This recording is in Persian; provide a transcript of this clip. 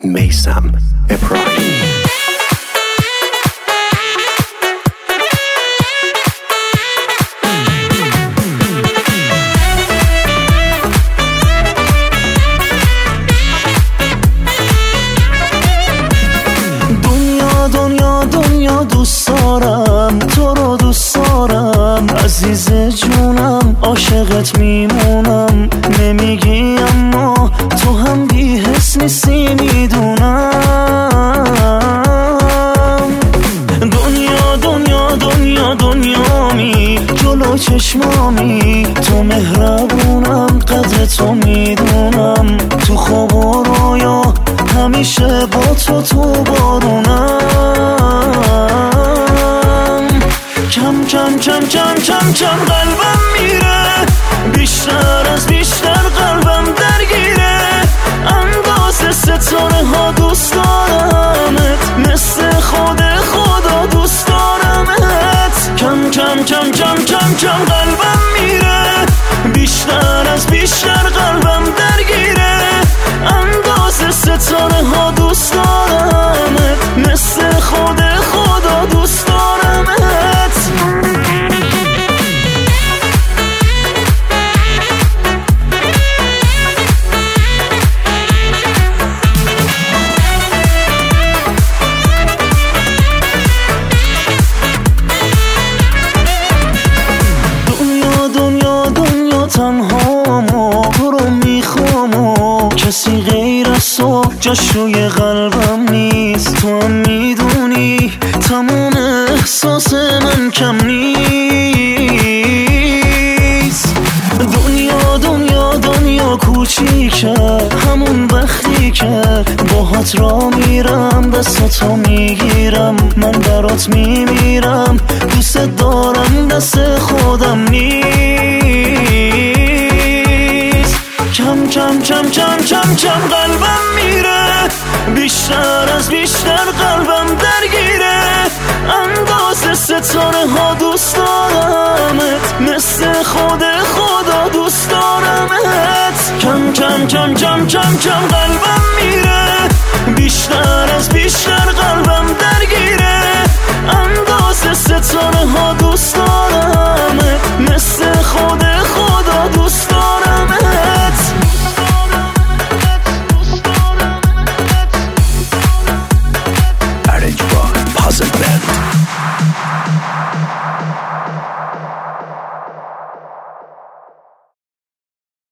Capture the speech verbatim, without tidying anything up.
میثم ابراهیمی. دنیا دنیا دنیا دوست دارم، تو رو دوست دارم عزیز جونم، عاشقت میمونم. نمیگی اما تو هم بی حس نیستی میدونم. دنیا دنیا دنیا دنیامی، جلو چشمامی، تو مهربونم، قدر تو میدونم. تو خواب و رویا همیشه با تو تو بارونم. کم کم کم کم کم کم قلبم میره، بیشتر از بیشتر قلبم درگیره. اندازه ستاره ها دوست دارمت، مثل خود خدا دوست دارمت. کم کم کم کم کم کم قلبم میره، بیشتر از بیشتر قلبم درگیره. اندازه ستاره ها دوست دارمت، مثل خود خدا دوست دارمت. دنیا دنیا دنیا تنهامو، تو رو میخوامو، کسی غیر از تو جاش روی قلبم نیست. تو هم میدونی تموم احساس من کم نیست. دنیا دنیا دنیا کوچیکه، همون وقتی که باهات را میرم، دستاتو میگیرم، من برات میمیرم. دوست دارم، دست خودم نیست. کم کم کم کم کم کم قلبم میره، بیشتر از بیشتر قلبم درگیره. اندازه ستاره ها دوست دارمت، مثل خود خدا دوست دارمت. کم کم کم کم کم کم قلبم میره، بیشتر از بیشتر قلبم درگیره. اندازه ستاره ها دوست دارمت.